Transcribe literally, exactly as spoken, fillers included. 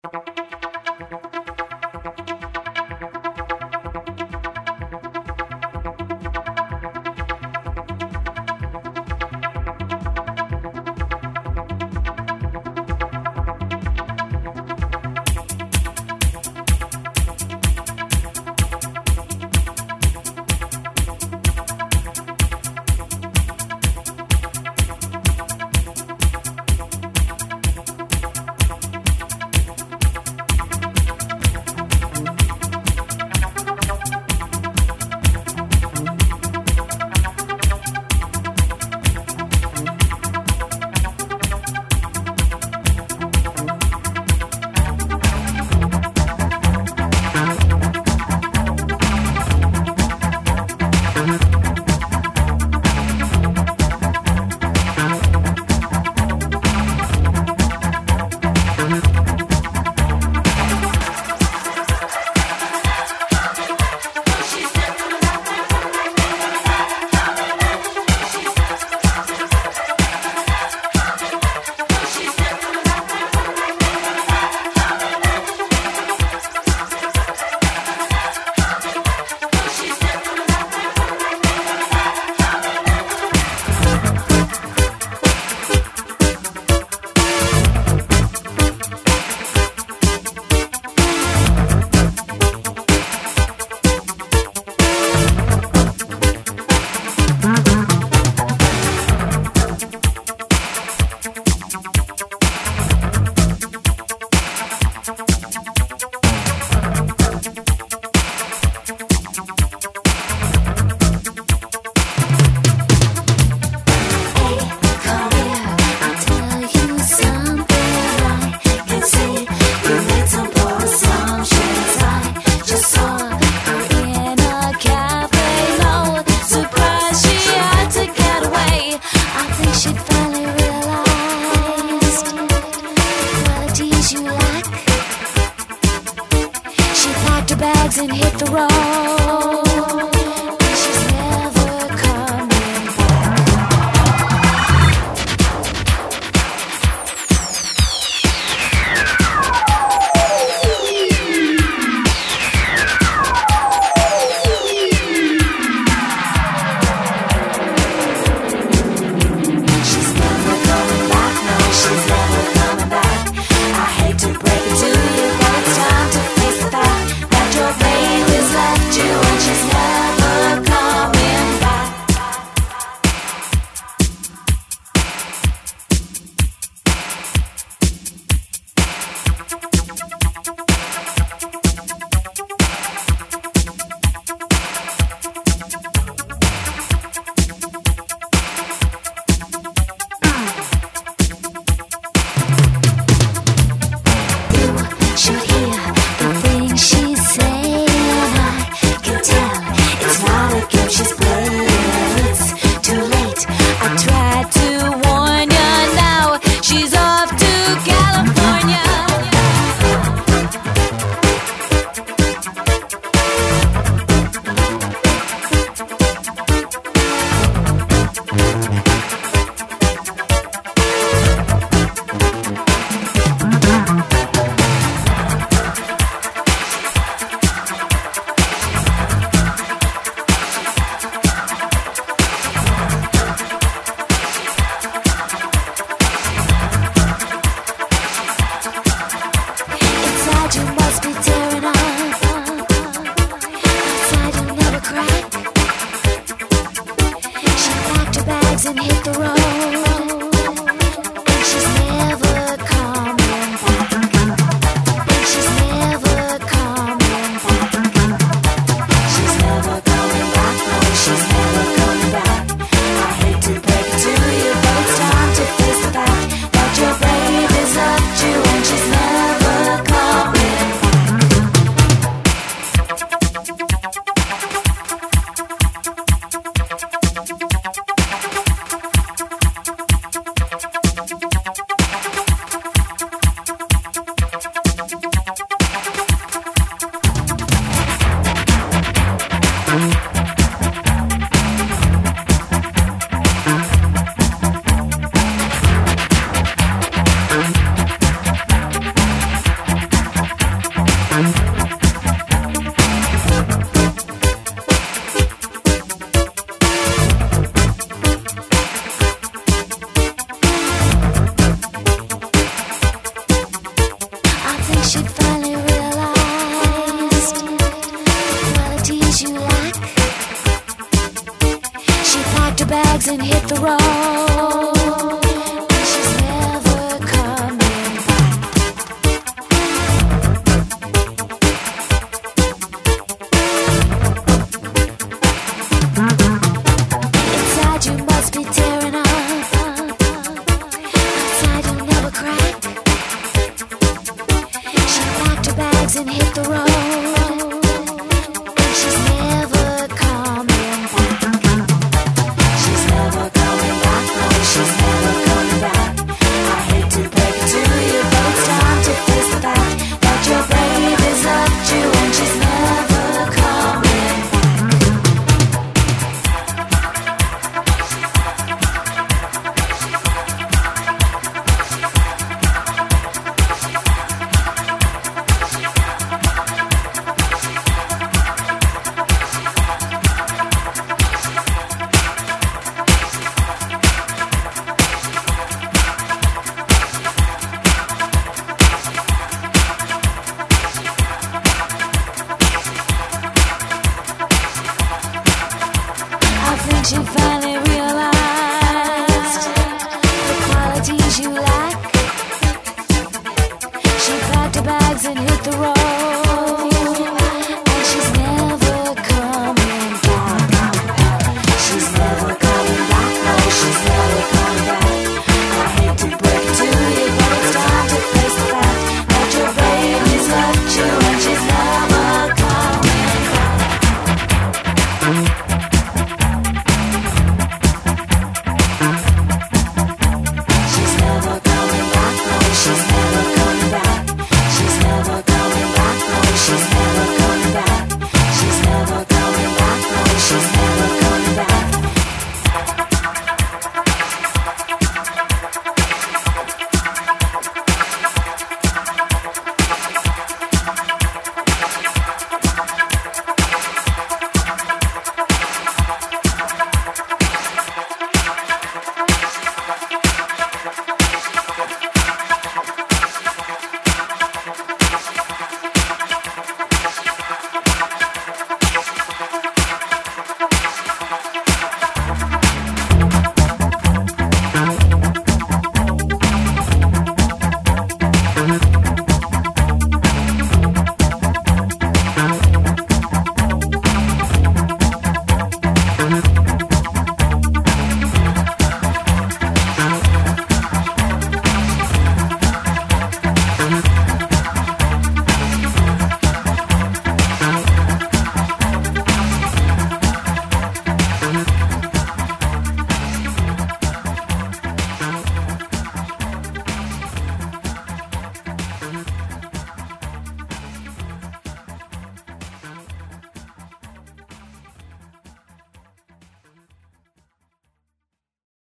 When she's she finally realized the qualities you lack. She packed her bags and hit the road, and she's never coming back. Inside you must be tearing up, outside you'll never crack. She packed her bags and hit the road, and she's never coming back. She's never coming back, no, she's never coming back. I hate to break it to you, but it's time to face the fact that your babe has left you and she's never coming back. I think she finally realized the qualities you lack. She packed her bags and hit the road,